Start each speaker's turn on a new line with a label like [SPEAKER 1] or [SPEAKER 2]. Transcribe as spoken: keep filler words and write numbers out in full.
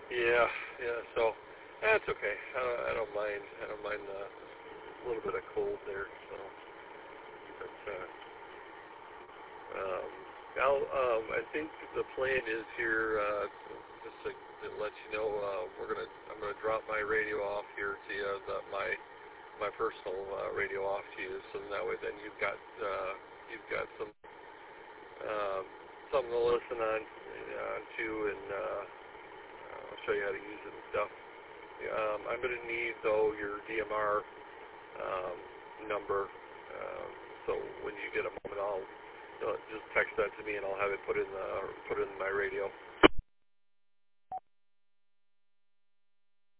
[SPEAKER 1] Yeah, yeah. So that's okay. I don't, I don't mind. I don't mind uh, a little bit of cold there. So, but uh, um, now um, I think the plan is here. Uh, just to, to let you know, uh, we're gonna. I'm gonna drop my radio off here to you. The, my my personal uh, radio off to you, so that way then you've got uh, you've got some um, something to listen on uh, to, and uh, I'll show you how to use it and stuff. Um, I'm going to need, though, your D M R um, number. Um, so when you get a moment, I'll uh, just text that to me, and I'll have it put in the, put in my radio.